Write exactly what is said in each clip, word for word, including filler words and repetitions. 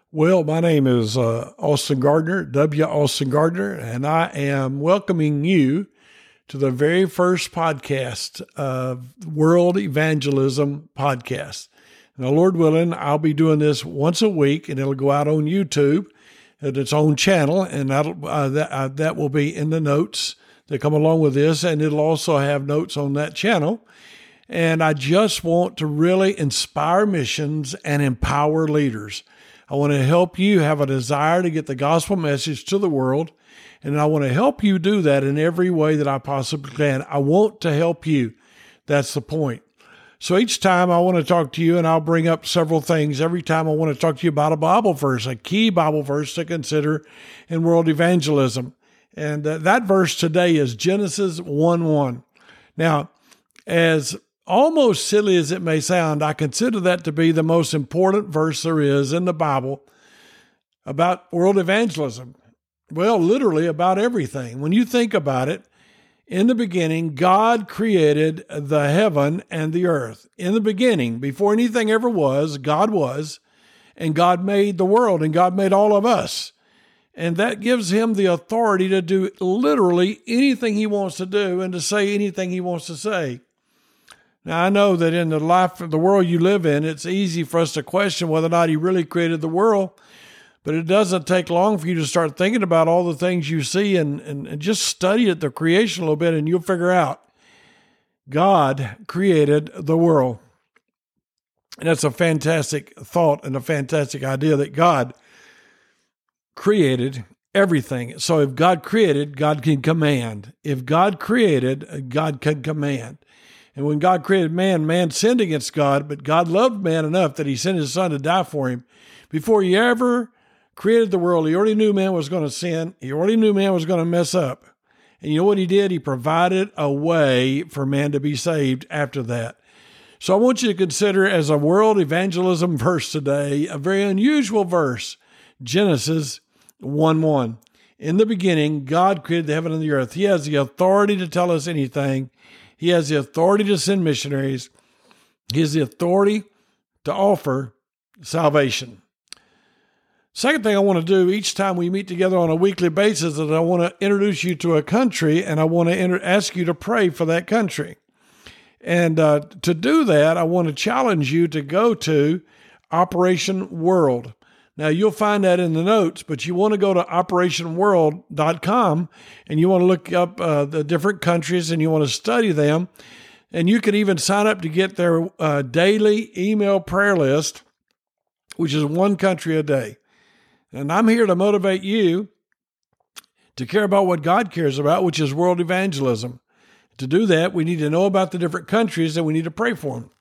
Well, my name is uh, Austin Gardner, W. Austin Gardner, and I am welcoming you to the very first podcast of World Evangelism Podcast. Now, Lord willing, I'll be doing this once a week, and it'll go out on YouTube at its own channel, and that'll, uh, that, uh, that will be in the notes that come along with this, and it'll also have notes on that channel. And I just want to really inspire missions and empower leaders. I want to help you have a desire to get the gospel message to the world, and I want to help you do that in every way that I possibly can. I want to help you. That's the point. So each time I want to talk to you, and I'll bring up several things. Every time I want to talk to you about a Bible verse, a key Bible verse to consider in world evangelism. And uh, that verse today is Genesis one one. Now, as almost silly as it may sound, I consider that to be the most important verse there is in the Bible about world evangelism. Well, literally about everything. When you think about it, in the beginning, God created the heaven and the earth. In the beginning, before anything ever was, God was, and God made the world, and God made all of us. And that gives him the authority to do literally anything he wants to do and to say anything he wants to say. Now, I know that in the life of the world you live in, it's easy for us to question whether or not he really created the world, but it doesn't take long for you to start thinking about all the things you see and, and, and just study it, the creation a little bit, and you'll figure out God created the world. And that's a fantastic thought and a fantastic idea that God created everything. So if God created, God can command. If God created, God can command. And when God created man, man sinned against God, but God loved man enough that he sent his son to die for him. Before he ever created the world, he already knew man was going to sin. He already knew man was going to mess up. And you know what he did? He provided a way for man to be saved after that. So I want you to consider as a world evangelism verse today, a very unusual verse, Genesis one one. In the beginning, God created the heaven and the earth. He has the authority to tell us anything. He has the authority to send missionaries. He has the authority to offer salvation. Second thing I want to do each time we meet together on a weekly basis is I want to introduce you to a country, and I want to inter- ask you to pray for that country. And uh, to do that, I want to challenge you to go to Operation World. Now, you'll find that in the notes, but you want to go to operation world dot com, and you want to look up uh, the different countries, and you want to study them. And you can even sign up to get their uh, daily email prayer list, which is one country a day. And I'm here to motivate you to care about what God cares about, which is world evangelism. To do that, we need to know about the different countries, and we need to pray for them.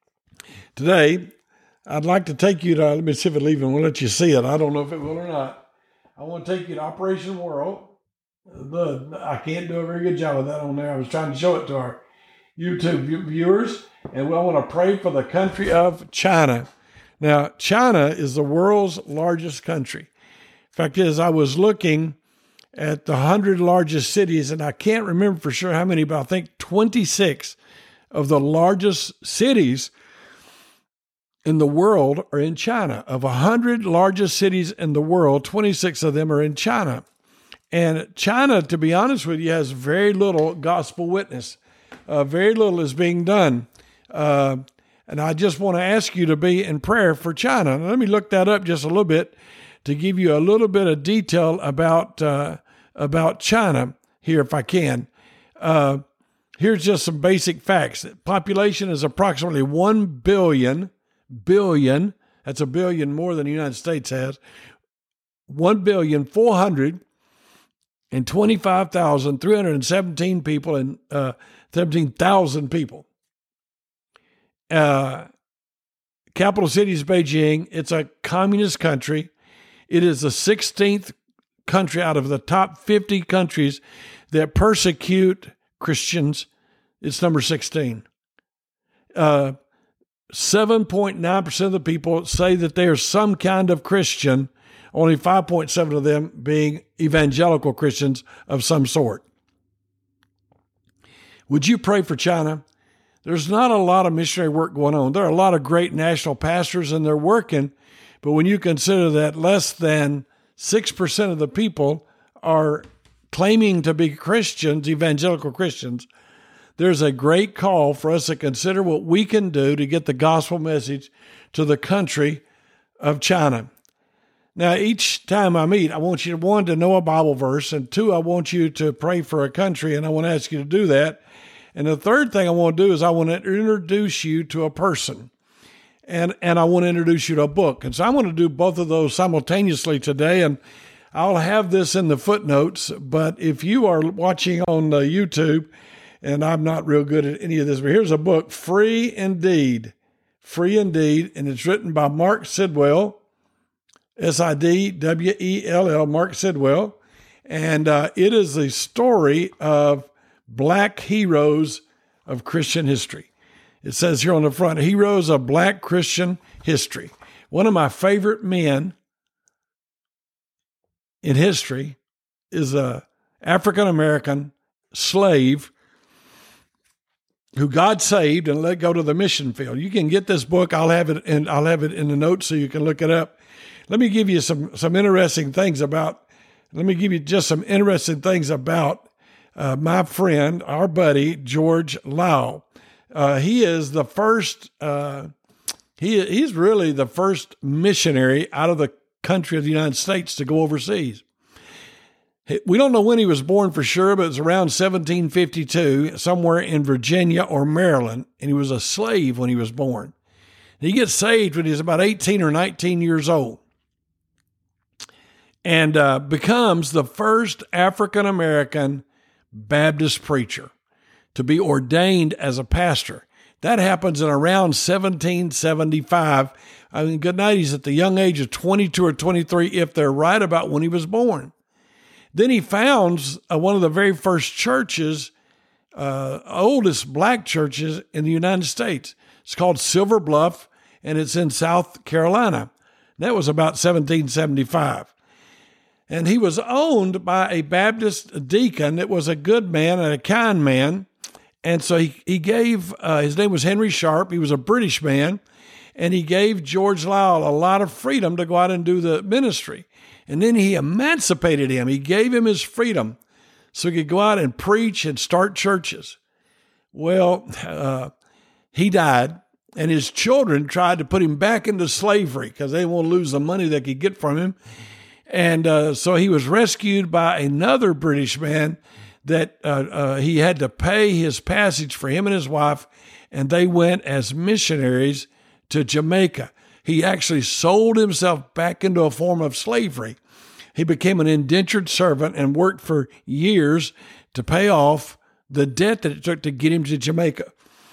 Today, I'd like to take you to, let me see if it'll even will let you see it. I don't know if it will or not. I want to take you to Operation World. The, I can't do a very good job of that on there. I was trying to show it to our YouTube viewers. And I want to pray for the country of China. Now, China is the world's largest country. Fact is, I was looking at the one hundred largest cities, and I can't remember for sure how many, but I think twenty-six of the largest cities in the world are in China. Of one hundred largest cities in the world, twenty-six of them are in China. And China, to be honest with you, has very little gospel witness. Uh, very little is being done. Uh, and I just want to ask you to be in prayer for China. Now, let me look that up just a little bit to give you a little bit of detail about, uh, about China here, if I can. Uh, here's just some basic facts. Population is approximately one billion billion, that's a billion more than the United States has, one billion four hundred twenty-five thousand three hundred seventeen people and uh, seventeen thousand people. Uh, capital city is Beijing. It's a communist country. It is the sixteenth country out of the top fifty countries that persecute Christians. It's number sixteen. Uh, seven point nine percent of the people say that they are some kind of Christian, only five point seven of them being evangelical Christians of some sort. Would you pray for China? there's not a lot of missionary work going on. There are a lot of great national pastors, and they're working, but when you consider that less than six percent of the people are claiming to be Christians, evangelical Christians, there's a great call for us to consider what we can do to get the gospel message to the country of China. Now, each time I meet, I want you, one, to know a Bible verse, and two, I want you to pray for a country, and I want to ask you to do that. And the third thing I want to do is I want to introduce you to a person, and, and I want to introduce you to a book. And so I want to do both of those simultaneously today, and I'll have this in the footnotes, but if you are watching on uh, YouTube, and I'm not real good at any of this, but here's a book, Free Indeed, Free Indeed, and it's written by Mark Sidwell, S I D W E L L, Mark Sidwell. And uh, it is the story of black heroes of Christian history. It says here on the front, heroes of black Christian history. One of my favorite men in history is a African-American slave who God saved and let go to the mission field. You can get this book. I'll have it in, I'll have it in the notes so you can look it up. Let me give you some, some interesting things about, let me give you just some interesting things about uh, my friend, our buddy, George Liao. Uh, he is the first, uh, he he's really the first missionary out of the country of the United States to go overseas. We don't know when he was born for sure, but it was around seventeen fifty-two, somewhere in Virginia or Maryland, and he was a slave when he was born. He gets saved when he's about eighteen or nineteen years old, and uh, becomes the first African-American Baptist preacher to be ordained as a pastor. That happens in around seventeen seventy-five. I mean, good night, he's at the young age of twenty-two or twenty-three, if they're right about when he was born. Then he founds uh, one of the very first churches, uh, oldest black churches in the United States. It's called Silver Bluff, and it's in South Carolina. That was about seventeen seventy-five. And he was owned by a Baptist deacon that was a good man and a kind man. And so he, he gave, uh, his name was Henry Sharp. He was a British man. And he gave George Liao a lot of freedom to go out and do the ministry. And then he emancipated him. He gave him his freedom so he could go out and preach and start churches. Well, uh, he died, and his children tried to put him back into slavery because they didn't want to lose the money they could get from him. And uh, so he was rescued by another British man that uh, uh, he had to pay his passage for him and his wife, and they went as missionaries to Jamaica. He actually sold himself back into a form of slavery. He became an indentured servant and worked for years to pay off the debt that it took to get him to Jamaica.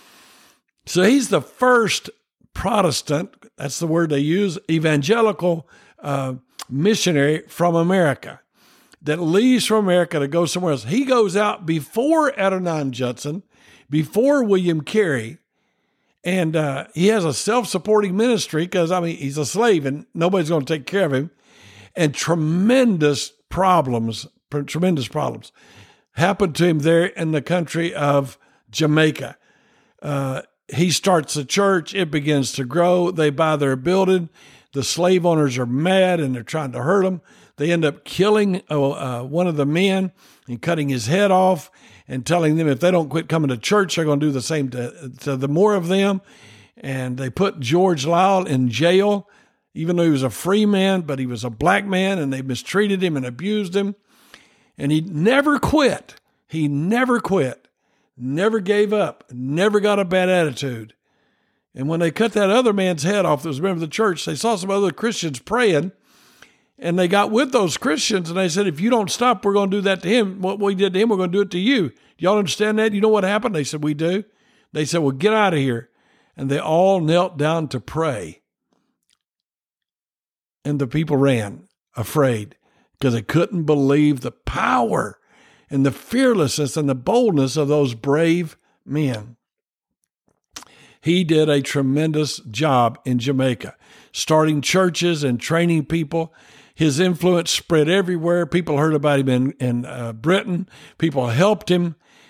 So he's the first Protestant, that's the word they use, evangelical uh, missionary from America that leaves from America to go somewhere else. He goes out before Adoniram Judson, before William Carey, and uh, he has a self-supporting ministry because, I mean, he's a slave and nobody's going to take care of him. And tremendous problems, tremendous problems happened to him there in the country of Jamaica. Uh, he starts a church. It begins to grow. They buy their building. The slave owners are mad and they're trying to hurt him. They end up killing uh, uh, one of the men and cutting his head off and telling them if they don't quit coming to church, they're going to do the same to, to the more of them. And they put George Liao in jail, even though he was a free man, but he was a black man, and they mistreated him and abused him. And he never quit. He never quit, never gave up, never got a bad attitude. And when they cut that other man's head off that was a member of the church, they saw some other Christians praying, and they got with those Christians, and they said, if you don't stop, we're going to do that to him. What we did to him, we're going to do it to you. Do y'all understand that? You know what happened? They said, we do. They said, well, get out of here. And they all knelt down to pray. And the people ran, afraid, because they couldn't believe the power and the fearlessness and the boldness of those brave men. He did a tremendous job in Jamaica, starting churches and training people. His influence spread everywhere. People heard about him in, in uh, Britain. People helped him.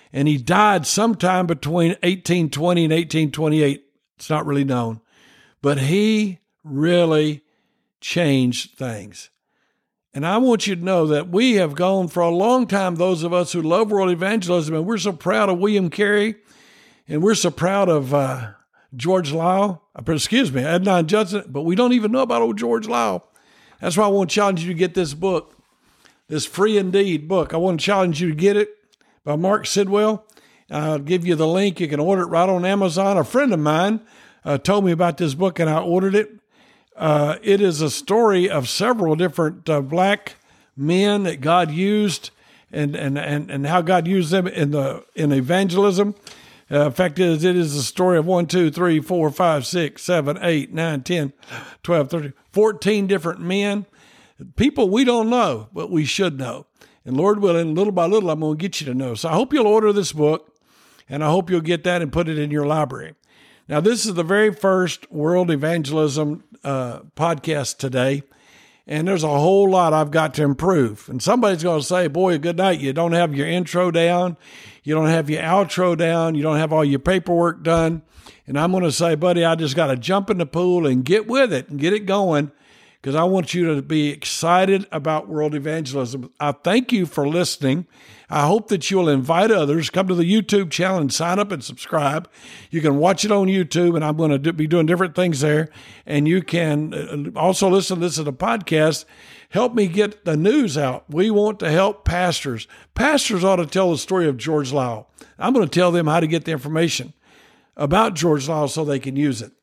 And he died sometime between eighteen twenty and eighteen twenty-eight. It's not really known. But he really changed things. And I want you to know that we have gone for a long time, those of us who love world evangelism, and we're so proud of William Carey, and we're so proud of uh, George Lyle, excuse me, Adnan Judson, but we don't even know about old George Lyle. That's why I want to challenge you to get this book, this Free Indeed book. I want to challenge you to get it by Mark Sidwell. I'll give you the link. You can order it right on Amazon. A friend of mine uh, told me about this book, and I ordered it. Uh, it is a story of several different uh, black men that God used, and and and and how God used them in the in evangelism. Uh, in fact, it is, it is a story of one, two, three, four, five, six, seven, eight, nine, ten, twelve, thirteen, fourteen different men, people we don't know, but we should know. And Lord willing, little by little, I'm going to get you to know. So I hope you'll order this book, and I hope you'll get that and put it in your library. Now, this is the very first World Evangelism uh, podcast today, and there's a whole lot I've got to improve. And somebody's going to say, boy, good night, you don't have your intro down, you don't have your outro down, you don't have all your paperwork done. And I'm going to say, buddy, I just got to jump in the pool and get with it and get it going, because I want you to be excited about world evangelism. I thank you for listening. I hope that you'll invite others. Come to the YouTube channel and sign up and subscribe. You can watch it on YouTube, and I'm going to do, be doing different things there. And you can also listen, listen to the podcast. Help me get the news out. We want to help pastors. Pastors ought to tell the story of George Lyle. I'm going to tell them how to get the information about George Lyle so they can use it.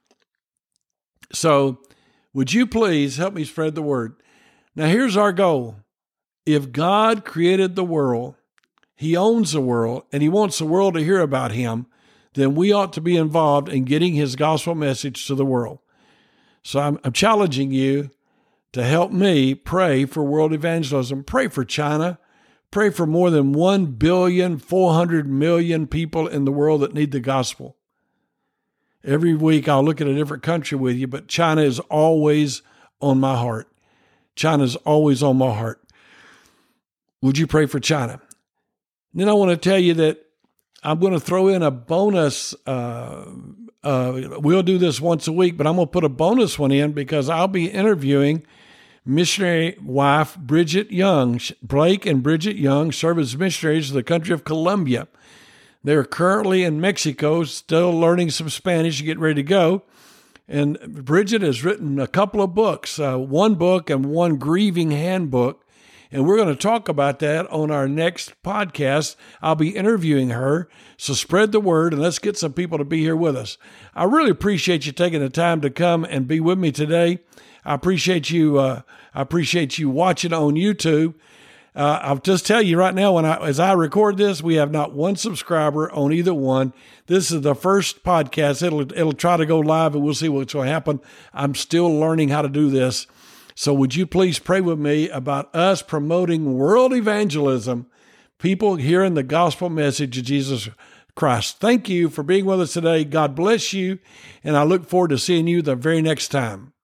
So would you please help me spread the word? Now, here's our goal. If God created the world, He owns the world, and He wants the world to hear about Him, then we ought to be involved in getting His gospel message to the world. So I'm, I'm challenging you to help me pray for world evangelism. Pray for China. Pray for more than one billion, four hundred million people in the world that need the gospel. Every week I'll look at a different country with you, but China is always on my heart. China is always on my heart. Would you pray for China? And then I want to tell you that I'm going to throw in a bonus. Uh, uh, we'll do this once a week, but I'm going to put a bonus one in because I'll be interviewing missionary wife Bridget Young. Blake and Bridget Young serve as missionaries to the country of Colombia. They're currently in Mexico, still learning some Spanish to get ready to go. And Bridget has written a couple of books, uh, one book and one grieving handbook. And we're going to talk about that on our next podcast. I'll be interviewing her. So spread the word and let's get some people to be here with us. I really appreciate you taking the time to come and be with me today. I appreciate you. Uh, I appreciate you watching on YouTube. Uh, I'll just tell you right now, when I, as I record this, we have not one subscriber on either one. This is the first podcast. It'll, it'll try to go live and we'll see what's going to happen. I'm still learning how to do this. So would you please pray with me about us promoting world evangelism, people hearing the gospel message of Jesus Christ. Thank you for being with us today. God bless you. And I look forward to seeing you the very next time.